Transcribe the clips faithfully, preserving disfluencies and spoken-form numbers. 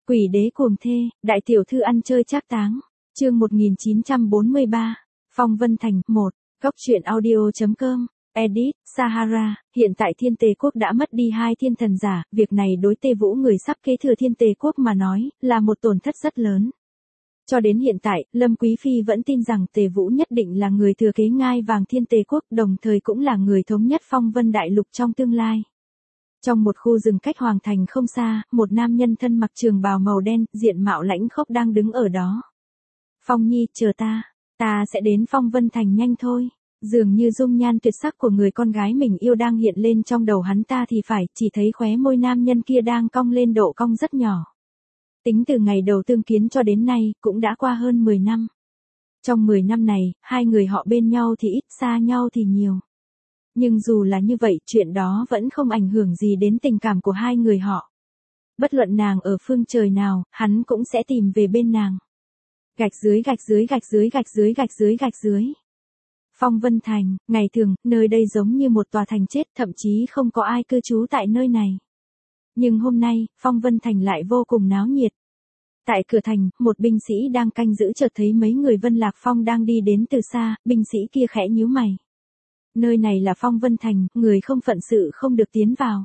Quỷ đế cuồng thê, đại tiểu thư ăn chơi trác táng. Chương một nghìn chín trăm bốn mươi ba. Phong Vân Thành. một. Góc truyện audio chấm com. Edit, Sahara. Hiện tại Thiên Tề Quốc đã mất đi hai thiên thần giả, việc này đối Tề Vũ người sắp kế thừa Thiên Tề Quốc mà nói, là một tổn thất rất lớn. Cho đến hiện tại, Lâm Quý Phi vẫn tin rằng Tề Vũ nhất định là người thừa kế ngai vàng Thiên Tề Quốc, đồng thời cũng là người thống nhất Phong Vân Đại Lục trong tương lai. Trong một khu rừng cách Hoàng Thành không xa, một nam nhân thân mặc trường bào màu đen, diện mạo lãnh khốc đang đứng ở đó. Phong Nhi, chờ ta, ta sẽ đến Phong Vân Thành nhanh thôi. Dường như dung nhan tuyệt sắc của người con gái mình yêu đang hiện lên trong đầu hắn ta thì phải, chỉ thấy khóe môi nam nhân kia đang cong lên độ cong rất nhỏ. Tính từ ngày đầu tương kiến cho đến nay, cũng đã qua hơn mười năm. Trong mười năm này, hai người họ bên nhau thì ít, xa nhau thì nhiều. Nhưng dù là như vậy, chuyện đó vẫn không ảnh hưởng gì đến tình cảm của hai người họ. Bất luận nàng ở phương trời nào, hắn cũng sẽ tìm về bên nàng. Gạch dưới gạch dưới gạch dưới gạch dưới gạch dưới gạch dưới. Phong Vân Thành, ngày thường, nơi đây giống như một tòa thành chết, thậm chí không có ai cư trú tại nơi này. Nhưng hôm nay, Phong Vân Thành lại vô cùng náo nhiệt. Tại cửa thành, một binh sĩ đang canh giữ chợt thấy mấy người Vân Lạc Phong đang đi đến từ xa, binh sĩ kia khẽ nhíu mày. Nơi này là Phong Vân Thành, người không phận sự không được tiến vào.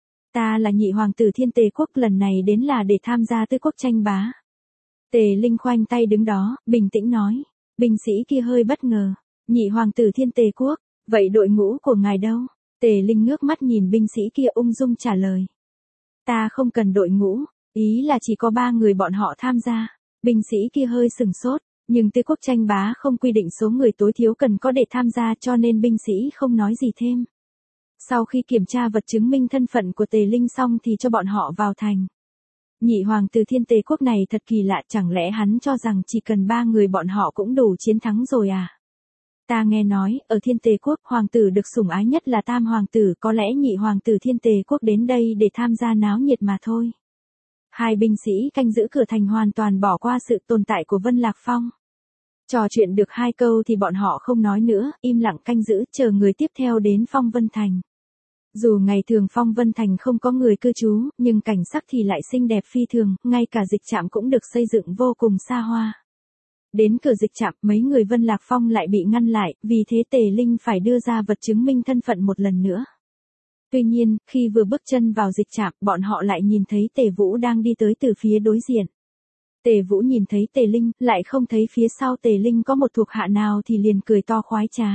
Ta là nhị hoàng tử Thiên Tề Quốc, lần này đến là để tham gia Tư Quốc tranh bá. Tề Linh khoanh tay đứng đó, bình tĩnh nói. Binh sĩ kia hơi bất ngờ. Nhị hoàng tử Thiên Tề Quốc, vậy đội ngũ của ngài đâu? Tề Linh ngước mắt nhìn binh sĩ kia ung dung trả lời. Ta không cần đội ngũ, ý là chỉ có ba người bọn họ tham gia. Binh sĩ kia hơi sừng sốt, nhưng Tư Quốc tranh bá không quy định số người tối thiếu cần có để tham gia, cho nên binh sĩ không nói gì thêm. Sau khi kiểm tra vật chứng minh thân phận của Tề Linh xong thì cho bọn họ vào thành. Nhị hoàng tử Thiên Tề Quốc này thật kỳ lạ, chẳng lẽ hắn cho rằng chỉ cần ba người bọn họ cũng đủ chiến thắng rồi à? Ta nghe nói, ở Thiên Tề Quốc, hoàng tử được sủng ái nhất là tam hoàng tử, có lẽ nhị hoàng tử Thiên Tề Quốc đến đây để tham gia náo nhiệt mà thôi. Hai binh sĩ canh giữ cửa thành hoàn toàn bỏ qua sự tồn tại của Vân Lạc Phong. Trò chuyện được hai câu thì bọn họ không nói nữa, im lặng canh giữ, chờ người tiếp theo đến Phong Vân Thành. Dù ngày thường Phong Vân Thành không có người cư trú, nhưng cảnh sắc thì lại xinh đẹp phi thường, ngay cả dịch trạm cũng được xây dựng vô cùng xa hoa. Đến cửa dịch trạm, mấy người Vân Lạc Phong lại bị ngăn lại, vì thế Tề Linh phải đưa ra vật chứng minh thân phận một lần nữa. Tuy nhiên, khi vừa bước chân vào dịch trạm, bọn họ lại nhìn thấy Tề Vũ đang đi tới từ phía đối diện. Tề Vũ nhìn thấy Tề Linh, lại không thấy phía sau Tề Linh có một thuộc hạ nào thì liền cười to khoái trá.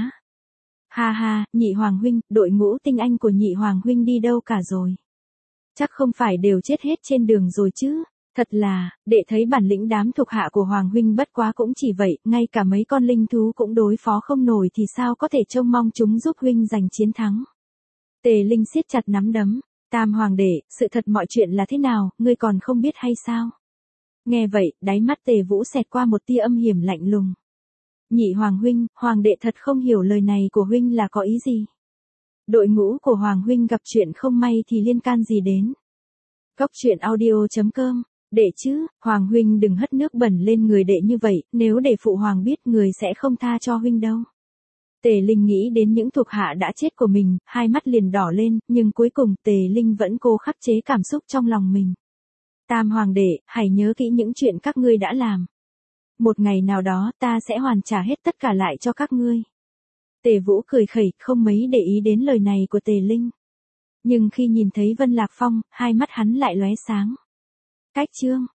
Ha ha, nhị hoàng huynh, đội ngũ tinh anh của nhị hoàng huynh đi đâu cả rồi? Chắc không phải đều chết hết trên đường rồi chứ? Thật là, để thấy bản lĩnh đám thuộc hạ của hoàng huynh, bất quá cũng chỉ vậy, ngay cả mấy con linh thú cũng đối phó không nổi thì sao có thể trông mong chúng giúp huynh giành chiến thắng. Tề Linh siết chặt nắm đấm. Tam hoàng đệ, sự thật mọi chuyện là thế nào, ngươi còn không biết hay sao? Nghe vậy, đáy mắt Tề Vũ xẹt qua một tia âm hiểm lạnh lùng. Nhị hoàng huynh, hoàng đệ thật không hiểu lời này của huynh là có ý gì. Đội ngũ của hoàng huynh gặp chuyện không may thì liên can gì đến. Góc truyện audio chấm com. Đệ chứ, hoàng huynh đừng hất nước bẩn lên người đệ như vậy, nếu để phụ hoàng biết người sẽ không tha cho huynh đâu. Tề Linh nghĩ đến những thuộc hạ đã chết của mình, hai mắt liền đỏ lên, nhưng cuối cùng Tề Linh vẫn cố khắc chế cảm xúc trong lòng mình. Tam hoàng đệ, hãy nhớ kỹ những chuyện các ngươi đã làm. Một ngày nào đó ta sẽ hoàn trả hết tất cả lại cho các ngươi. Tề Vũ cười khẩy, không mấy để ý đến lời này của Tề Linh. Nhưng khi nhìn thấy Vân Lạc Phong, hai mắt hắn lại lóe sáng. Cách chương,